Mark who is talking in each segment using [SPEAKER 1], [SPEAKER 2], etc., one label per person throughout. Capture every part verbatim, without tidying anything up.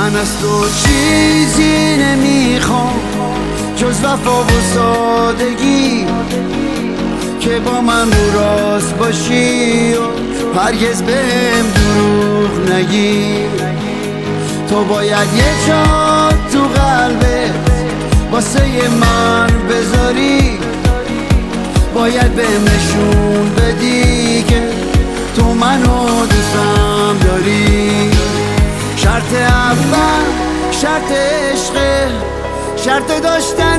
[SPEAKER 1] من از تو چیزی نمیخوام جز وفا و سادگی، که با من رو راست باشی و هرگز بهم دروغ نگی. تو باید یه جا تو قلبت واسه من بذاری، باید بهم نشون بدی که تو منو دوستم داری. شرط اول شرط عشقه، شرط داشتن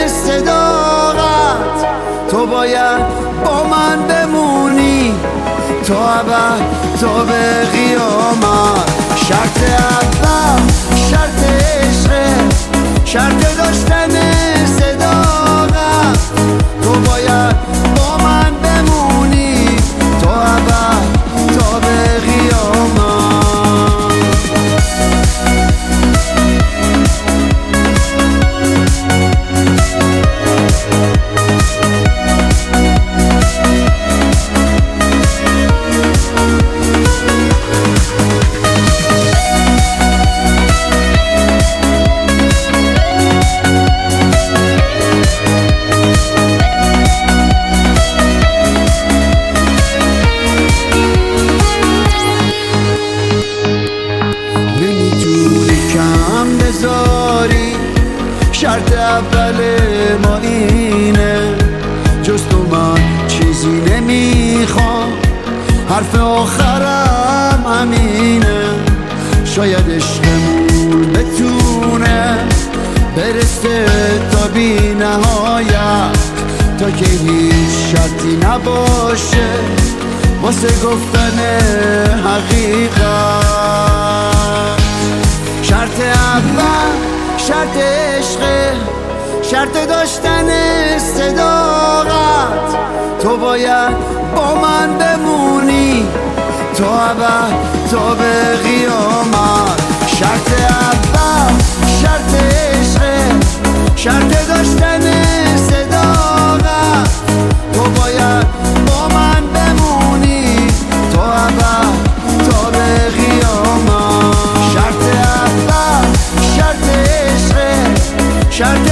[SPEAKER 1] صداقت. تو باید با من بمونی تا ابد، تا به قیامت. شرط اول شرط عشقه، شرط داشتن صداقت. تو باید با من بمونی تا ابد، تا به قیامت. شرط اول ما اینه، جز تو من چیزی نمیخوام، حرف آخرم همینه. شاید عشقمون بتونه برسه تا بی نهایت، تا که هیچ شرطی نباشه واسه گفتن حقیقت. شرط اول شرط عشقه، شرط داشتن صداقت. تو باید با من بمونی تا ابد، تا به قیامت. شرط اول شرط عشقه، شرط داشتن صداقت. تو باید با من بمونی تا ابد، تا به قیامت. شرط اول شرط عشقه، شرط